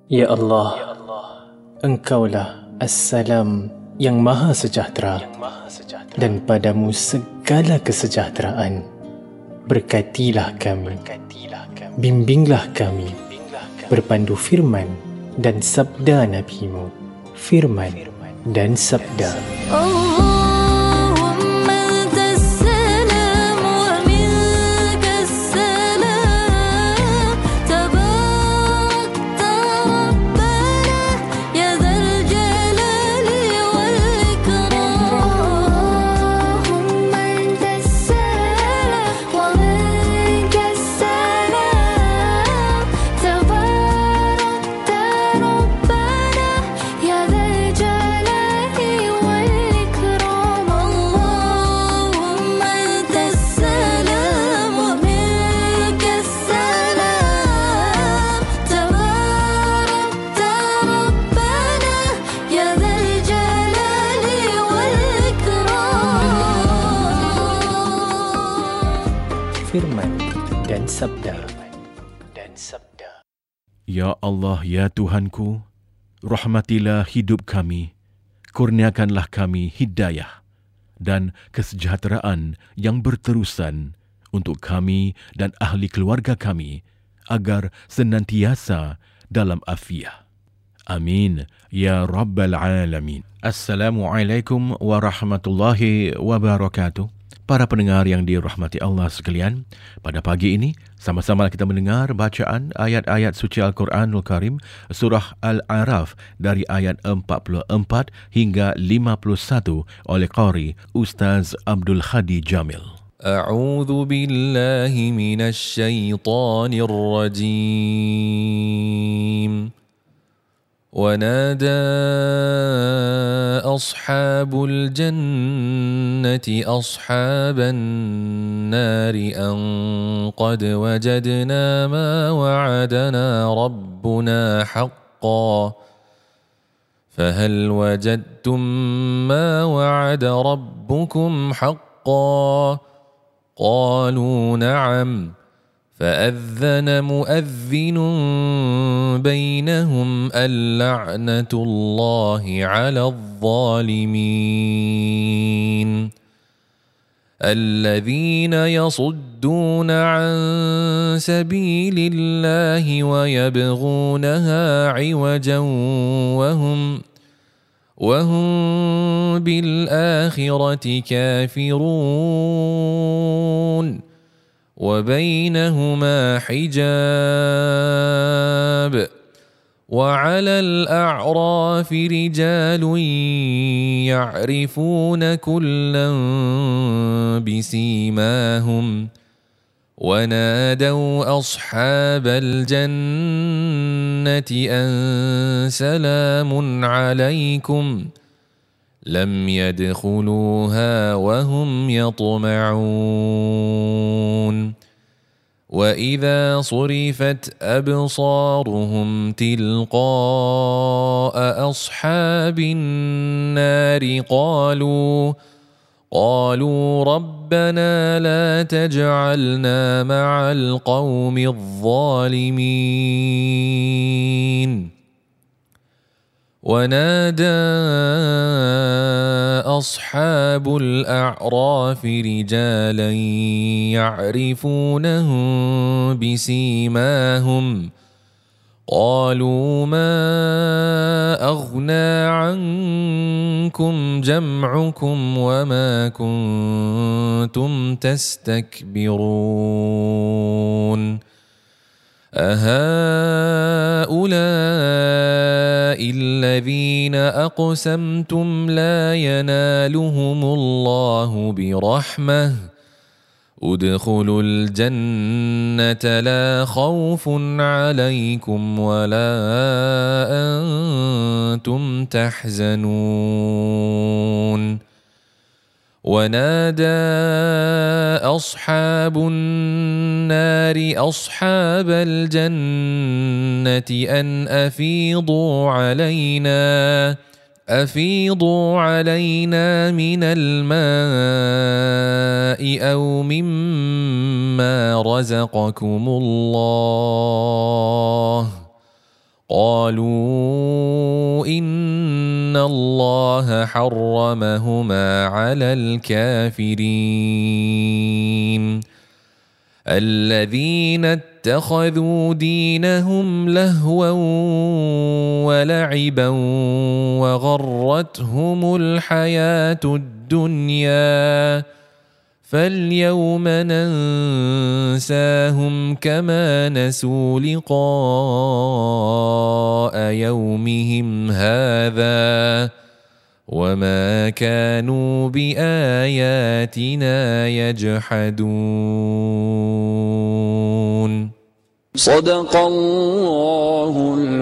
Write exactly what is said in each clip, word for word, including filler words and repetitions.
Ya Allah, Engkaulah As-Salam yang Maha Sejahtera, dan padamu segala kesejahteraan. Berkatilah kami, bimbinglah kami, berpandu firman dan sabda Nabi-Mu, firman dan sabda. Firman dan sabda. Dan sabda. Ya Allah, ya Tuhanku, rahmatilah hidup kami, kurniakanlah kami hidayah dan kesejahteraan yang berterusan untuk kami dan ahli keluarga kami, agar senantiasa dalam afiah. Amin, ya Rabbal Alamin. Assalamualaikum warahmatullahi wabarakatuh. Para pendengar yang dirahmati Allah sekalian, pada pagi ini sama-sama kita mendengar bacaan ayat-ayat suci Al-Quranul Karim surah Al-A'raf dari ayat empat puluh empat hingga lima puluh satu oleh Qari Ustaz Abdul Hadi Jamil. A'udzu billahi minasy syaithanir rajim. ونادى أصحاب الجنة أصحاب النار أن قد وجدنا ما وعدنا ربنا حقا فهل وجدتم ما وعد ربكم حقا قالوا نعم فأذن مؤذن بينهم اللعنة الله على الظالمين الذين يصدون عن سبيل الله ويبغونها عوجا وهم وهم بالآخرة كافرون وبينهما حجاب وعلى الأعراف رجال يعرفون كلا بسيماهم ونادوا أصحاب الجنة أن سلام عليكم لم يدخلوها وهم يطمعون وإذا صرفت أبصارهم تلقاء أصحاب النار قالوا قالوا ربنا لا تجعلنا مع القوم الظالمين ونادى أصحاب الأعراف رجالا يعرفونهم بسيماهم قالوا ما أغنى عنكم جمعكم وما كنتم تستكبرون أهؤلاء الذين أقسمتم لا ينالهم الله برحمة ادخلوا الجنة لا خوف عليكم ولا أنتم تحزنون ونادى أصحاب النار أصحاب الجنة أن أفيضوا علينا أفيضوا علينا من الماء أو مما رزقكم الله قالوا إن الله حرمهما على الكافرين الذين اتخذوا دينهم لهوا ولعبا وغرتهم الحياة الدنيا فاليوم ننساهم كما نسوا لقاء يومهم هذا وما كانوا بآياتنا يجحدون صدق الله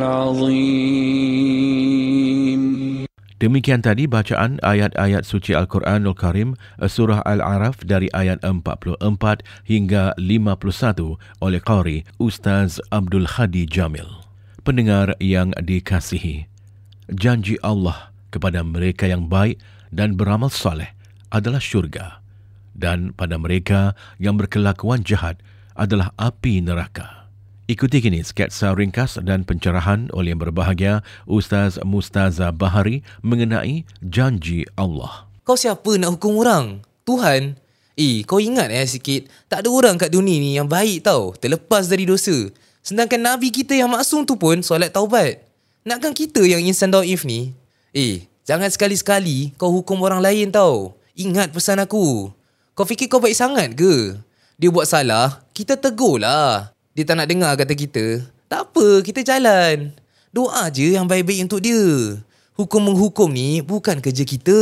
العظيم. Demikian tadi bacaan ayat-ayat suci Al-Quranul Karim surah Al-A'raf dari ayat empat puluh empat hingga lima puluh satu oleh Qari Ustaz Abdul Hadi Jamil. Pendengar yang dikasihi, janji Allah kepada mereka yang baik dan beramal soleh adalah syurga, dan pada mereka yang berkelakuan jahat adalah api neraka. Ikuti kini sketsa ringkas dan pencerahan oleh yang berbahagia Ustaz Mustaza Bahari mengenai janji Allah. Kau siapa nak hukum orang? Tuhan? Eh, kau ingat eh sikit, tak ada orang kat dunia ni yang baik tau, terlepas dari dosa. Sedangkan Nabi kita yang maksum tu pun solat taubat. Nakkan kita yang insan daif ni? Eh, jangan sekali-sekali kau hukum orang lain tau. Ingat pesan aku. Kau fikir kau baik sangat ke? Dia buat salah, kita tegur lah. Dia tak nak dengar kata kita. Tak apa, kita jalan. Doa je yang baik-baik untuk dia. Hukum-menghukum ni bukan kerja kita.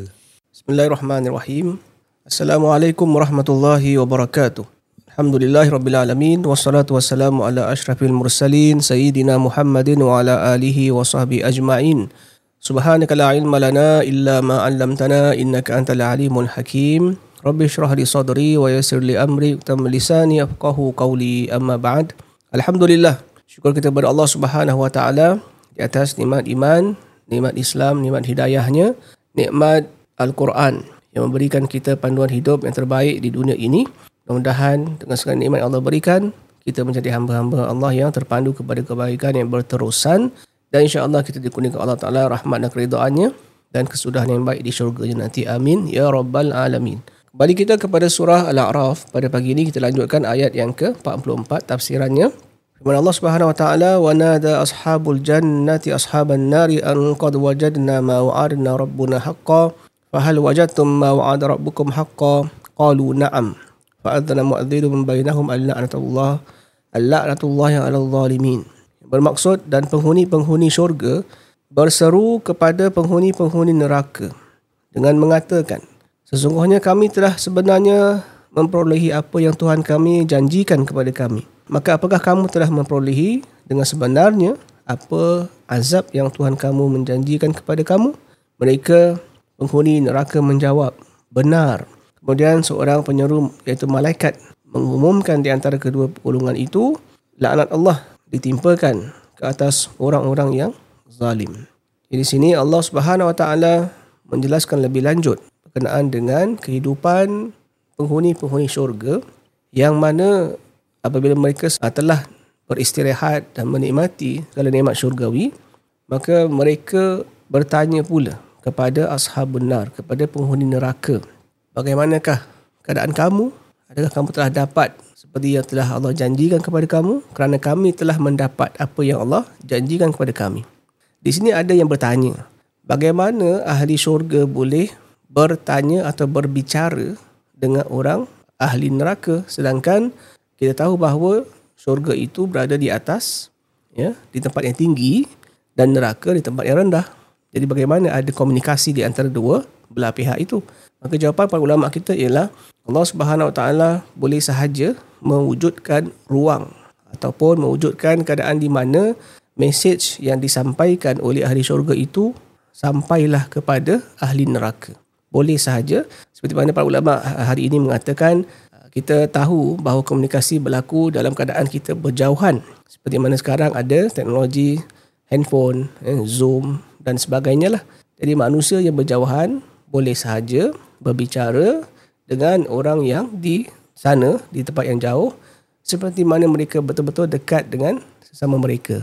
Bismillahirrahmanirrahim. Assalamualaikum warahmatullahi wabarakatuh. Alhamdulillahirrabbilalamin. Wassalatu wassalamu ala ashrafil mursalin. Sayyidina Muhammadin wa ala alihi wa sahbihi ajma'in. Subhanaka la ilma lana illa ma 'allamtana innaka antal alimul hakim. Rabbi shrah li sadri wa yassir li amri tam lisani yafqahu qawli amma ba'd. Alhamdulillah, syukur kita kepada Allah Subhanahu wa taala di atas nikmat iman, nikmat Islam, nikmat hidayahnya, nikmat Al-Quran yang memberikan kita panduan hidup yang terbaik di dunia ini. Mudah-mudahan dengan segala nikmat yang Allah berikan, kita menjadi hamba-hamba Allah yang terpandu kepada kebaikan yang berterusan, dan insya-Allah kita dikurniakan Allah Taala rahmat dan keridhaannya dan kesudahan yang baik di syurga-Nya nanti. Amin ya rabbal alamin. Kembali kita kepada surah Al-A'raf. Pada pagi ini kita lanjutkan ayat yang ke empat puluh empat tafsirannya. Firman Allah Subhanahu wa taala, "Wa nada ashabul jannati ashaban nari an qad wajadna ma wa'adna rabbuna haqqan fa hal wajadtum ma wa'ada rabbukum haqqan qalu na'am fa adzana mu'adhdhirun min bainahum al-la'natullah al-la'natullahi 'alal zalimin." Bermaksud, dan penghuni-penghuni syurga berseru kepada penghuni-penghuni neraka dengan mengatakan, sesungguhnya kami telah sebenarnya memperolehi apa yang Tuhan kami janjikan kepada kami. Maka apakah kamu telah memperolehi dengan sebenarnya apa azab yang Tuhan kamu menjanjikan kepada kamu? Mereka, penghuni neraka, menjawab, benar. Kemudian seorang penyeru, iaitu malaikat, mengumumkan di antara kedua golongan itu, laknat Allah ditimpakan ke atas orang-orang yang zalim. Di sini Allah Subhanahu wa taala menjelaskan lebih lanjut berkenaan dengan kehidupan penghuni-penghuni syurga, yang mana apabila mereka telah beristirahat dan menikmati segala nikmat syurgawi, maka mereka bertanya pula kepada ashabun nar, kepada penghuni neraka, bagaimanakah keadaan kamu? Adakah kamu telah dapat seperti yang telah Allah janjikan kepada kamu? Kerana kami telah mendapat apa yang Allah janjikan kepada kami. Di sini ada yang bertanya, bagaimana ahli syurga boleh bertanya atau berbicara dengan orang ahli neraka, sedangkan kita tahu bahawa syurga itu berada di atas, ya, di tempat yang tinggi, dan neraka di tempat yang rendah. Jadi bagaimana ada komunikasi di antara dua belah pihak itu? Maka jawapan para ulama kita ialah Allah Subhanahu Wa Taala boleh sahaja mewujudkan ruang ataupun mewujudkan keadaan di mana mesej yang disampaikan oleh ahli syurga itu sampailah kepada ahli neraka. Boleh sahaja, seperti mana para ulama hari ini mengatakan, kita tahu bahawa komunikasi berlaku dalam keadaan kita berjauhan. Seperti mana sekarang ada teknologi handphone, Zoom dan sebagainya lah. Jadi manusia yang berjauhan boleh sahaja berbicara dengan orang yang di sana, di tempat yang jauh, seperti mana mereka betul-betul dekat dengan sesama mereka.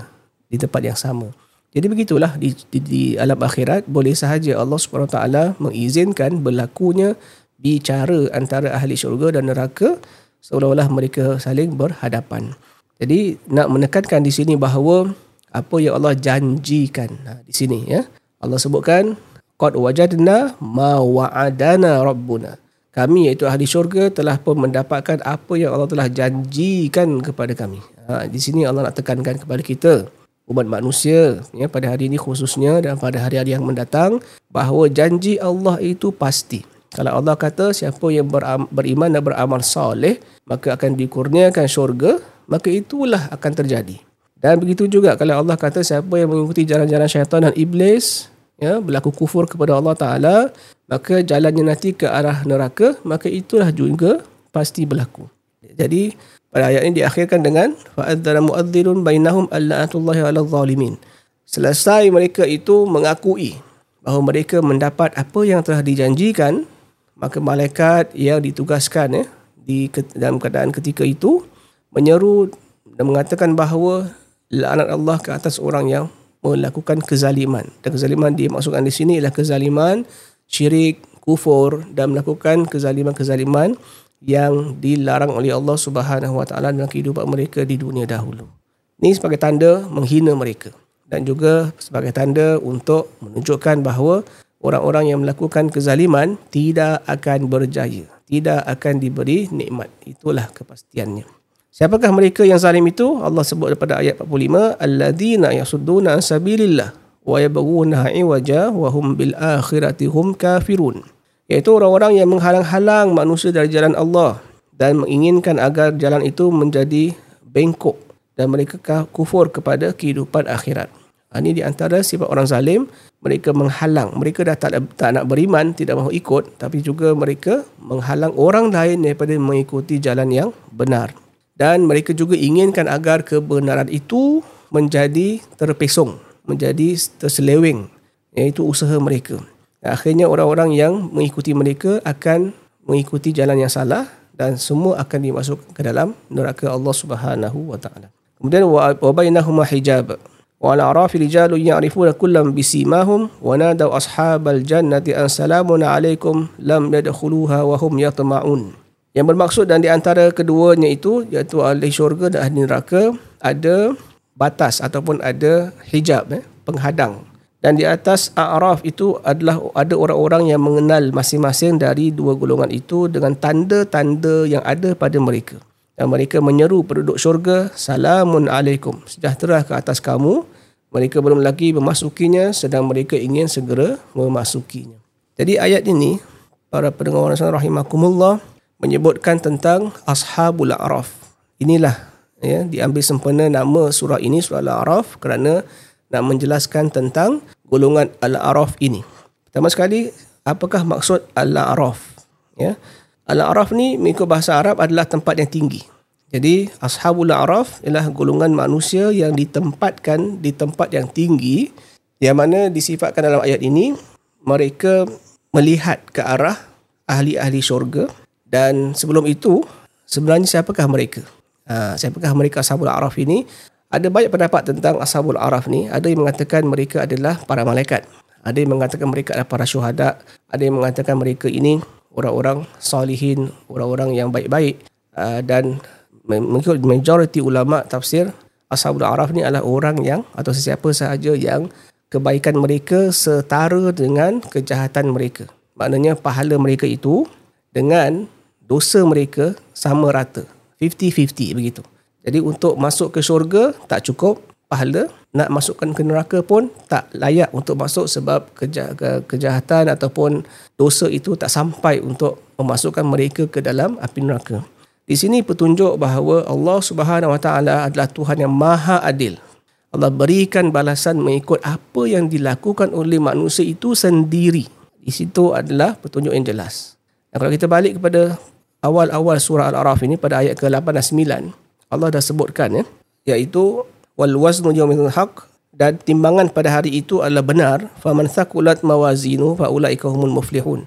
di tempat yang sama. Jadi begitulah di, di, di alam akhirat boleh sahaja Allah subhanahu wa taala mengizinkan berlakunya bicara antara ahli syurga dan neraka seolah-olah mereka saling berhadapan. Jadi nak menekankan di sini bahawa apa yang Allah janjikan. Nah, di sini ya. Allah sebutkan qad wajadna ma wa'adana rabbuna. Kami iaitu ahli syurga telah pun mendapatkan apa yang Allah telah janjikan kepada kami. Ha, di sini Allah nak tekankan kepada kita umat manusia ya, pada hari ini khususnya dan pada hari-hari yang mendatang bahawa janji Allah itu pasti. Kalau Allah kata siapa yang beram, beriman dan beramal soleh maka akan dikurniakan syurga, maka itulah akan terjadi. Dan begitu juga kalau Allah kata siapa yang mengikuti jalan-jalan syaitan dan iblis ya, berlaku kufur kepada Allah Ta'ala, maka jalannya nanti ke arah neraka, maka itulah juga pasti berlaku. Jadi pada ayat ini diakhirkan dengan fa'adzana mu'adzirun bainahum alla'atullahi 'alal zalimin. Selesai mereka itu mengakui bahawa mereka mendapat apa yang telah dijanjikan, maka malaikat yang ditugaskan ya, di dalam keadaan ketika itu menyeru dan mengatakan bahawa laknat Allah ke atas orang yang melakukan kezaliman. Dan kezaliman dimaksudkan di sini ialah kezaliman syirik, kufur dan melakukan kezaliman-kezaliman yang dilarang oleh Allah Subhanahu Wa Taala dalam kehidupan mereka di dunia dahulu. Ini sebagai tanda menghina mereka dan juga sebagai tanda untuk menunjukkan bahawa orang-orang yang melakukan kezaliman tidak akan berjaya, tidak akan diberi nikmat. Itulah kepastiannya. Siapakah mereka yang zalim itu? Allah sebut pada ayat empat puluh lima, alladzina yasudduna an sabilillah wa yabghuna 'iwaja wa hum bil akhirati hum kafirun. Iaitu orang-orang yang menghalang-halang manusia dari jalan Allah dan menginginkan agar jalan itu menjadi bengkok dan mereka kufur kepada kehidupan akhirat. Ini di antara sifat orang zalim, mereka menghalang. Mereka dah tak, tak nak beriman, tidak mahu ikut, tapi juga mereka menghalang orang lain daripada mengikuti jalan yang benar. Dan mereka juga inginkan agar kebenaran itu menjadi terpesong, menjadi terseleweng, iaitu usaha mereka. Akhirnya orang-orang yang mengikuti mereka akan mengikuti jalan yang salah dan semua akan dimasukkan ke dalam neraka Allah Subhanahu Wa Taala. Kemudian wa bainahuma hijab. Wa ala arafi rijalun ya'rifuna kullam bisimahum wa nadaw ashabal jannati an salamun alaikum lam yadkhuluha wa hum yatma'un. Yang bermaksud dan di antara keduanya itu iaitu ahli syurga dan ahli neraka ada batas ataupun ada hijab eh, penghadang. Dan di atas A'raf itu adalah ada orang-orang yang mengenal masing-masing dari dua golongan itu dengan tanda-tanda yang ada pada mereka. Dan mereka menyeru penduduk syurga, salamun alaikum, sejahtera ke atas kamu. Mereka belum lagi memasukinya sedang mereka ingin segera memasukinya. Jadi ayat ini, para pendengar rahimakumullah, menyebutkan tentang Ashabul A'raf. Inilah ya, diambil sempena nama surah ini, surah Al-A'raf, kerana nak menjelaskan tentang golongan Al-A'raf ini. Pertama sekali, apakah maksud Al-A'raf? Ya. Al-A'raf ni mengikut bahasa Arab adalah tempat yang tinggi. Jadi Ashabul A'raf ialah golongan manusia yang ditempatkan di tempat yang tinggi, yang mana disifatkan dalam ayat ini mereka melihat ke arah ahli-ahli syurga. Dan sebelum itu sebenarnya siapakah mereka? Ha, siapakah mereka Ashabul A'raf ini? Ada banyak pendapat tentang Ashabul A'raf ni. Ada yang mengatakan mereka adalah para malaikat. Ada yang mengatakan mereka adalah para syuhada. Ada yang mengatakan mereka ini orang-orang salihin, orang-orang yang baik-baik. Uh, dan mengikut majoriti ulama tafsir, Ashabul A'raf ni adalah orang yang atau sesiapa sahaja yang kebaikan mereka setara dengan kejahatan mereka. Maknanya pahala mereka itu dengan dosa mereka sama rata. fifty fifty begitu. Jadi untuk masuk ke syurga tak cukup pahala, nak masukkan ke neraka pun tak layak untuk masuk sebab keja- ke- kejahatan ataupun dosa itu tak sampai untuk memasukkan mereka ke dalam api neraka. Di sini petunjuk bahawa Allah Subhanahu Wa Taala adalah Tuhan yang maha adil. Allah berikan balasan mengikut apa yang dilakukan oleh manusia itu sendiri. Di situ adalah petunjuk yang jelas. Dan kalau kita balik kepada awal-awal surah Al-A'raf ini pada ayat ke lapan dan sembilan, Allah dah sebutkan ya, iaitu wal waznu yawmil haq, dan timbangan pada hari itu adalah benar. Faman thaqulat mawazinu fa ulaika humul muflihun.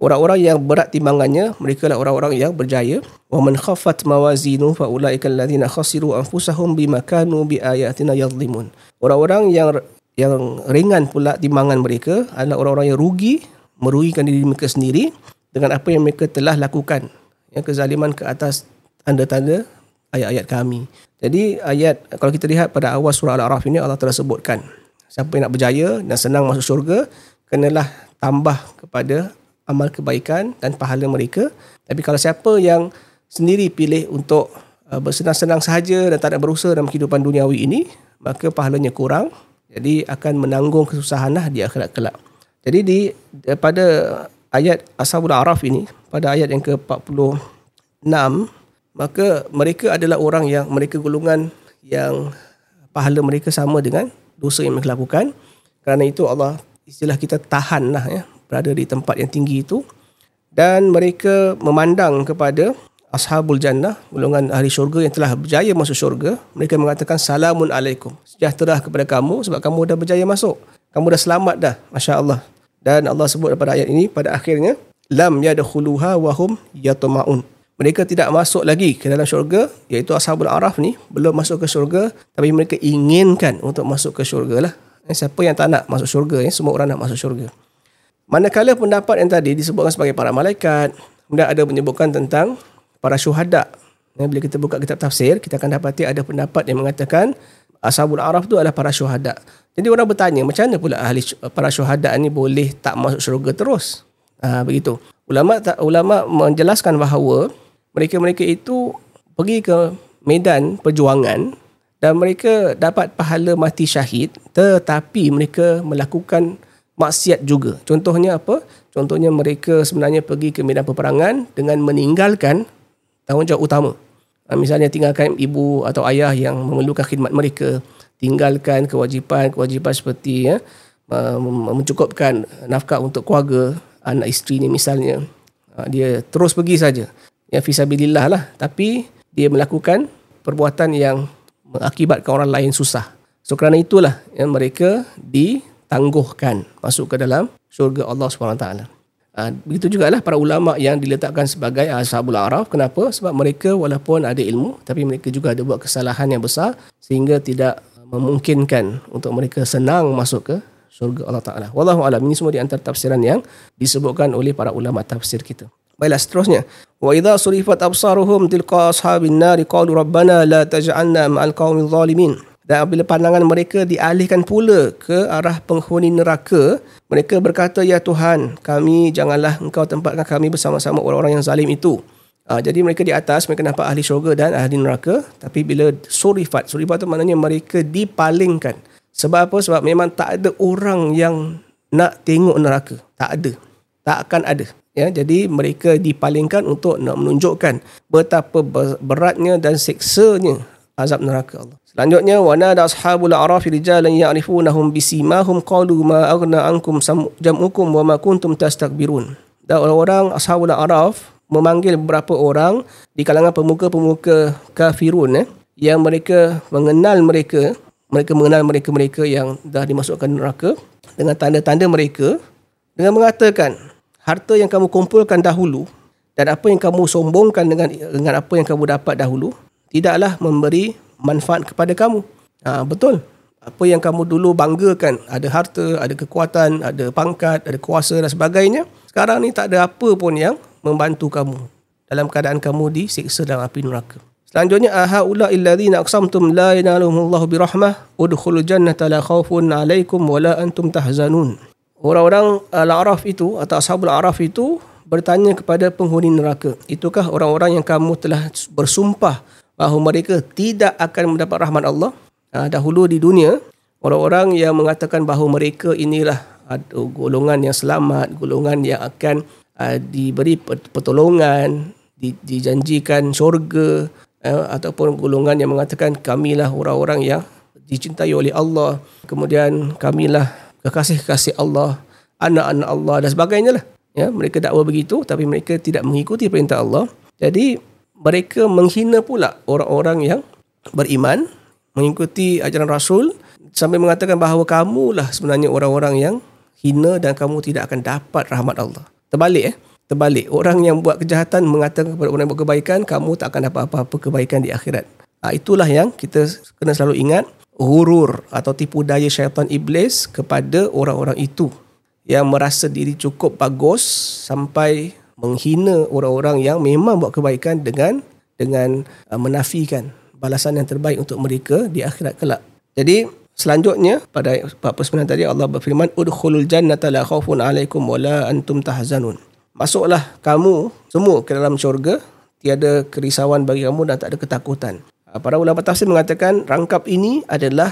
Orang-orang yang berat timbangannya, mereka lah orang-orang yang berjaya. Wa man khaffat mawazinu fa ulaika allazina khasiru anfusahum bima kanu biayatina yadhlimun. Orang-orang yang yang ringan pula timbangan mereka adalah orang-orang yang rugi, merugikan diri mereka sendiri dengan apa yang mereka telah lakukan. Yang kezaliman ke atas tanda-tanda ayat-ayat kami. Jadi ayat, kalau kita lihat pada awal surah Al-A'raf ini, Allah telah sebutkan siapa yang nak berjaya dan senang masuk syurga, kenalah tambah kepada amal kebaikan dan pahala mereka. Tapi kalau siapa yang sendiri pilih untuk uh, bersenang-senang sahaja dan tak nak berusaha dalam kehidupan duniawi ini, maka pahalanya kurang. Jadi akan menanggung kesusahanlah di akhirat kelak. Jadi di pada ayat Ashabul A'raf ini, pada ayat yang ke empat puluh enam, maka mereka adalah orang yang, mereka golongan yang pahala mereka sama dengan dosa yang mereka lakukan. Kerana itu Allah, istilah kita tahanlah ya, berada di tempat yang tinggi itu. Dan mereka memandang kepada Ashabul Jannah, golongan ahli syurga yang telah berjaya masuk syurga. Mereka mengatakan salamun alaikum, sejahtera kepada kamu sebab kamu dah berjaya masuk, kamu dah selamat dah, Masya Allah. Dan Allah sebut pada ayat ini pada akhirnya, lam yadkhuluha wa hum yatma'un. Mereka tidak masuk lagi ke dalam syurga, iaitu Ashabul A'raf ni belum masuk ke syurga, tapi mereka inginkan untuk masuk ke syurga lah. Siapa yang tak nak masuk syurga? Ya? Semua orang nak masuk syurga. Manakala pendapat yang tadi disebutkan sebagai para malaikat, kemudian ada menyebutkan tentang para syuhada. Ya, bila kita buka kitab tafsir, kita akan dapati ada pendapat yang mengatakan Ashabul A'raf tu adalah para syuhada. Jadi orang bertanya, macam mana pula ahli para syuhada ni boleh tak masuk syurga terus? Ha, begitu. Ulama ulama menjelaskan bahawa mereka-mereka itu pergi ke medan perjuangan dan mereka dapat pahala mati syahid, tetapi mereka melakukan maksiat juga. Contohnya apa? Contohnya mereka sebenarnya pergi ke medan peperangan dengan meninggalkan tanggungjawab utama. Misalnya tinggalkan ibu atau ayah yang memerlukan khidmat mereka, tinggalkan kewajipan-kewajipan seperti ya, mencukupkan nafkah untuk keluarga, anak isteri ni misalnya. Dia terus pergi saja. Ya, fisabilillah lah. Tapi dia melakukan perbuatan yang mengakibatkan orang lain susah. So kerana itulah yang mereka ditangguhkan masuk ke dalam syurga Allah subhanahu wa taala. Ha, begitu jugalah para ulama yang diletakkan sebagai Ashabul A'raf. Kenapa? Sebab mereka walaupun ada ilmu, tapi mereka juga ada buat kesalahan yang besar sehingga tidak memungkinkan untuk mereka senang masuk ke syurga Allah Ta'ala. Wallahu a'lam. Ini semua di antara tafsiran yang disebutkan oleh para ulama tafsir kita. Baiklah, seterusnya. Wa idza surifat absaruhum tilqa ashabin nar qalu rabbana la taj'alna ma'al qaumil zalimin. Dan apabila pandangan mereka dialihkan pula ke arah penghuni neraka, mereka berkata, ya Tuhan, kami janganlah engkau tempatkan kami bersama-sama orang-orang yang zalim itu. Ha, jadi mereka di atas, mereka nampak ahli syurga dan ahli neraka. Tapi bila surifat, surifat itu maknanya mereka dipalingkan. Sebab apa? Sebab memang tak ada orang yang nak tengok neraka. Tak ada. Tak akan ada. Ya, jadi mereka dipalingkan untuk nak menunjukkan betapa beratnya dan seksanya azab neraka Allah. Selanjutnya, wa nada ashabul a'raf rijalan ya'rifunahum bisimahum qalu ma aghna ankum jam'ukum wa ma kuntum tastakbirun. Dan orang-orang ashabul a'raf memanggil beberapa orang di kalangan pemuka-pemuka kafirun eh, yang mereka mengenal mereka, mereka mengenal mereka-mereka yang dah dimasukkan neraka dengan tanda-tanda mereka, dengan mengatakan, harta yang kamu kumpulkan dahulu dan apa yang kamu sombongkan dengan dengan apa yang kamu dapat dahulu tidaklah memberi manfaat kepada kamu. Ha, betul. Apa yang kamu dulu banggakan, ada harta, ada kekuatan, ada pangkat, ada kuasa dan sebagainya, sekarang ni tak ada apa pun yang membantu kamu dalam keadaan kamu disiksa dalam api neraka. Selanjutnya, ahaula illadzina aqsamtum la yanaluhumullahu birahmah udkhulul jannata la khaufun alaikum wa la antum tahzanun. Orang-orang Al-A'raf itu atau Ashabul A'raf itu bertanya kepada penghuni neraka, itukah orang-orang yang kamu telah bersumpah bahawa mereka tidak akan mendapat rahmat Allah? Ha, dahulu di dunia, orang-orang yang mengatakan bahawa mereka inilah golongan yang selamat, golongan yang akan uh, diberi pertolongan, di, dijanjikan syurga, uh, ataupun golongan yang mengatakan kamilah orang-orang yang dicintai oleh Allah, kemudian kamilah kekasih-kekasih Allah, anak-anak Allah dan sebagainya lah. Ya, mereka dakwa begitu, tapi mereka tidak mengikuti perintah Allah. Jadi mereka menghina pula orang-orang yang beriman, mengikuti ajaran Rasul, sampai mengatakan bahawa kamulah sebenarnya orang-orang yang hina dan kamu tidak akan dapat rahmat Allah. Terbalik eh. Terbalik, orang yang buat kejahatan mengatakan kepada orang yang buat kebaikan, kamu tak akan dapat apa-apa kebaikan di akhirat. Ha, itulah yang kita kena selalu ingat, hurur atau tipu daya syaitan iblis kepada orang-orang itu yang merasa diri cukup bagus sampai menghina orang-orang yang memang buat kebaikan dengan dengan uh, menafikan balasan yang terbaik untuk mereka di akhirat kelak. Jadi selanjutnya pada ayat empat puluh sembilan tadi Allah berfirman, udkhulul jannata la khaufun alaikum wa la antum tahzanun. Masuklah kamu semua ke dalam syurga, tiada kerisauan bagi kamu dan tak ada ketakutan. Para ulama tafsir mengatakan rangkap ini adalah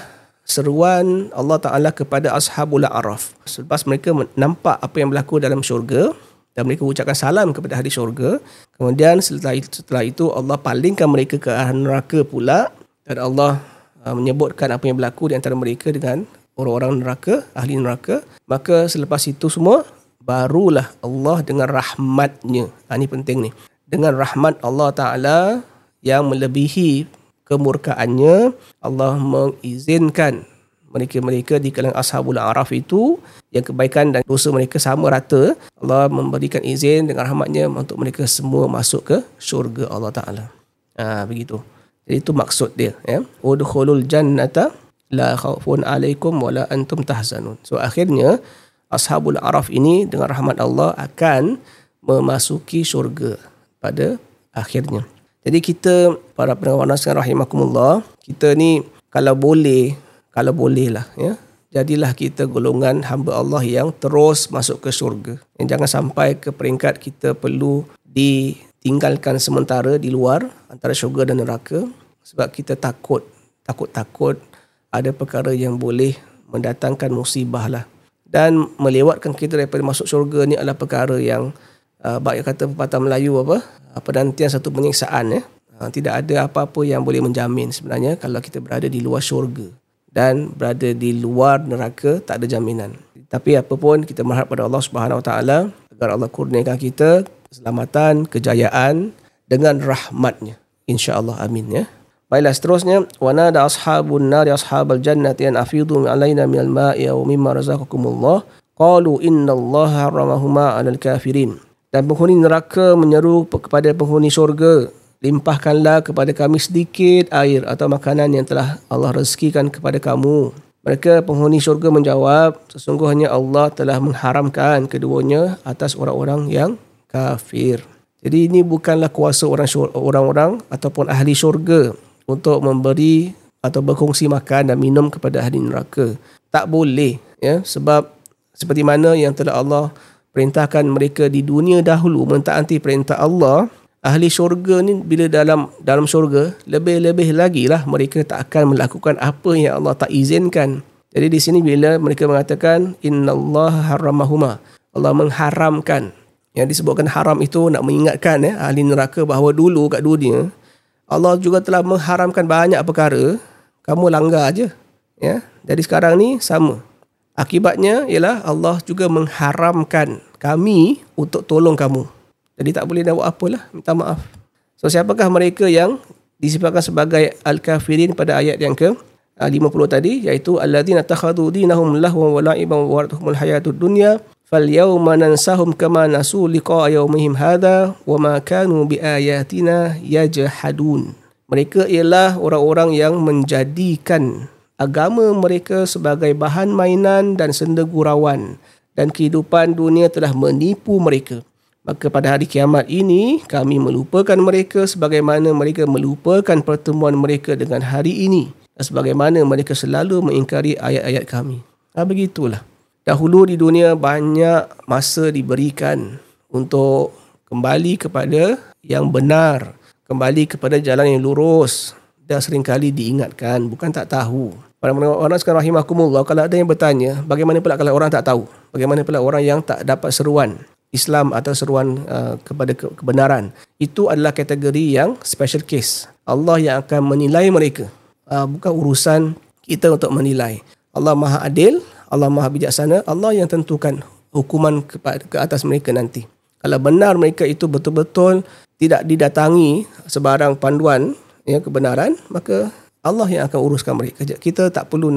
seruan Allah Ta'ala kepada Ashabul A'raf. Selepas mereka nampak apa yang berlaku dalam syurga dan mereka ucapkan salam kepada ahli syurga, kemudian setelah itu, setelah itu Allah palingkan mereka ke arah neraka pula, dan Allah uh, menyebutkan apa yang berlaku di antara mereka dengan orang-orang neraka, ahli neraka. Maka selepas itu semua, barulah Allah dengan rahmatnya, ha, ini penting ni, dengan rahmat Allah Ta'ala yang melebihi kemurkaannya, Allah mengizinkan mereka-mereka di kalangan Ashabul A'raf itu yang kebaikan dan dosa mereka sama rata, Allah memberikan izin dengan rahmatnya untuk mereka semua masuk ke syurga Allah Ta'ala. Ha, begitu. Jadi itu maksud dia, ya. Udkhulul jannata la khaufun alaikum wa la antum tahzanun. So akhirnya Ashabul A'raf ini dengan rahmat Allah akan memasuki syurga pada akhirnya. Jadi kita, para pendengar sekalian rahimakumullah, kita ni kalau boleh, kalau boleh lah, ya, jadilah kita golongan hamba Allah yang terus masuk ke syurga. Yang jangan sampai ke peringkat kita perlu ditinggalkan sementara di luar antara syurga dan neraka sebab kita takut, takut-takut ada perkara yang boleh mendatangkan musibah lah. Dan melewatkan kita daripada masuk syurga ni adalah perkara yang Uh, bak kata pepatah Melayu apa, penantian satu penyiksaan, ya. Uh, tidak ada apa-apa yang boleh menjamin sebenarnya kalau kita berada di luar syurga, dan berada di luar neraka tak ada jaminan. Tapi apa pun kita berharap pada Allah Subhanahu Wa Taala agar Allah kurniakan kita keselamatan, kejayaan dengan rahmatnya, insya-Allah, amin, ya. Baiklah, seterusnya, wa nada ashabun nar ashabal jannati an afidu alaina minal ma'i aw mimma razaqakumullah qalu innallaha haramahuma 'alal kafirin. Dan penghuni neraka menyeru kepada penghuni syurga, limpahkanlah kepada kami sedikit air atau makanan yang telah Allah rezekikan kepada kamu. Mereka penghuni syurga menjawab, sesungguhnya Allah telah mengharamkan keduanya atas orang-orang yang kafir. Jadi ini bukanlah kuasa orang orang-orang ataupun ahli syurga untuk memberi atau berkongsi makan dan minum kepada ahli neraka. Tak boleh, ya, sebab seperti mana yang telah Allah perintahkan mereka di dunia dahulu mentaati perintah Allah, ahli syurga ni bila dalam dalam syurga, lebih-lebih lagi lah mereka tak akan melakukan apa yang Allah tak izinkan. Jadi di sini bila mereka mengatakan innallaha haramahuma, Allah mengharamkan. Yang disebutkan haram itu nak mengingatkan, ya, ahli neraka bahawa dulu kat dunia Allah juga telah mengharamkan banyak perkara, kamu langgar aje, ya. Jadi sekarang ni sama. Akibatnya ialah Allah juga mengharamkan kami untuk tolong kamu. Jadi tak boleh dah buat apalah, minta maaf. So siapakah mereka yang disifatkan sebagai al-kafirin pada ayat yang ke lima puluh tadi, iaitu alladzina takhadhu dinahum lahwan wa la'iban wa waratuhumul hayatud dunya falyawma nansahum kama nasu liqa'a yawmihim hadha wa ma kanu biayatina yajhadun. Mereka ialah orang-orang yang menjadikan agama mereka sebagai bahan mainan dan senda gurauan, dan kehidupan dunia telah menipu mereka. Maka pada hari kiamat ini kami melupakan mereka sebagaimana mereka melupakan pertemuan mereka dengan hari ini, dan sebagaimana mereka selalu mengingkari ayat-ayat kami. Ha, begitulah. Dahulu di dunia banyak masa diberikan untuk kembali kepada yang benar, kembali kepada jalan yang lurus, dan seringkali diingatkan, bukan tak tahu. Para orang sekarang rahimakumullah, kalau ada yang bertanya, bagaimana pula kalau orang tak tahu? Bagaimana pula orang yang tak dapat seruan Islam atau seruan uh, kepada ke- kebenaran? Itu adalah kategori yang special case. Allah yang akan menilai mereka. Uh, bukan urusan kita untuk menilai. Allah Maha Adil, Allah Maha Bijaksana, Allah yang tentukan hukuman ke, ke atas mereka nanti. Kalau benar mereka itu betul-betul tidak didatangi sebarang panduan, ya, kebenaran, maka Allah yang akan uruskan mereka. Kita tak perlu nak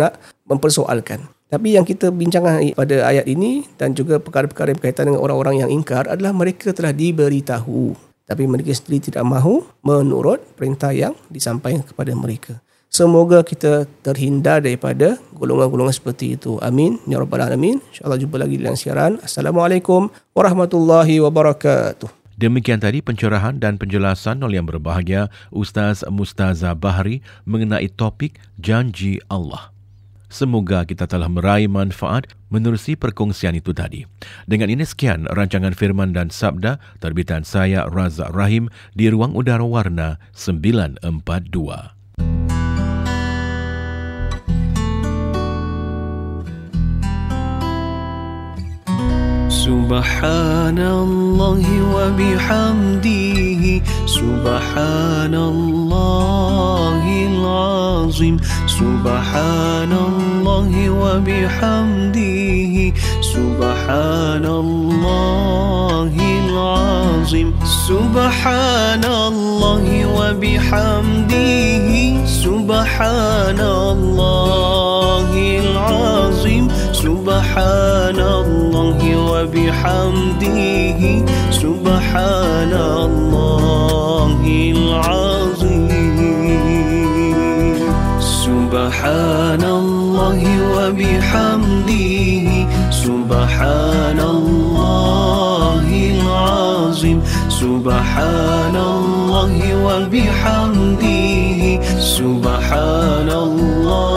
mempersoalkan. Tapi yang kita bincangkan pada ayat ini dan juga perkara-perkara berkaitan dengan orang-orang yang ingkar adalah mereka telah diberitahu, tapi mereka sendiri tidak mahu menurut perintah yang disampaikan kepada mereka. Semoga kita terhindar daripada golongan-golongan seperti itu. Amin ya rabbal alamin. InsyaAllah jumpa lagi dalam siaran. Assalamualaikum warahmatullahi wabarakatuh. Demikian tadi pencerahan dan penjelasan oleh yang berbahagia Ustaz Mustaza Bahri mengenai topik janji Allah. Semoga kita telah meraih manfaat menerusi perkongsian itu tadi. Dengan ini sekian rancangan Firman dan Sabda terbitan saya Razak Rahim di Ruang Udara Warna sembilan empat dua. Subhanallahi wa bihamdihi, Subhanallahil azim, Subhanallahi wa bihamdihi, Subhanallahil azim, Subhanallahi wa bihamdihi, Subhanallahil azim, Subhanallahi wa bihamdihi, Subhanallahil azim, Subhanallahi wa bihamdihi, Subhanallahil azim, Subhanallahi wa bihamdihi, Subhanallah